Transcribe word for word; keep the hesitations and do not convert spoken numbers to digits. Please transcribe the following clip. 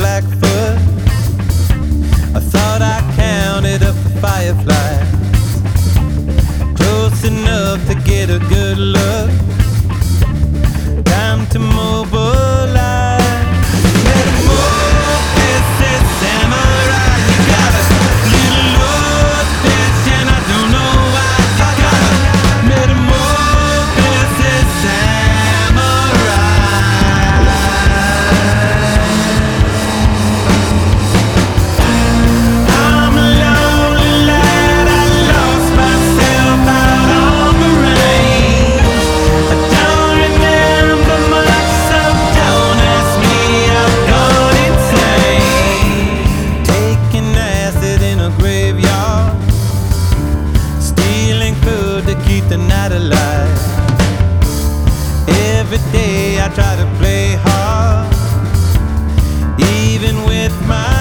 Blackfoot. I thought I counted up the fireflies, close enough to get a good look. Time to mobilize. Metamorphosis samurai. You got a little lost bitch and I don't know why. You got a metamorphosis samurai. I'm a lonely lad, I lost myself out on the range. I don't remember much, so don't ask me, I've gone insane. Taking acid in a graveyard, stealing food to keep the night alive. Every day I try to play hard, even with my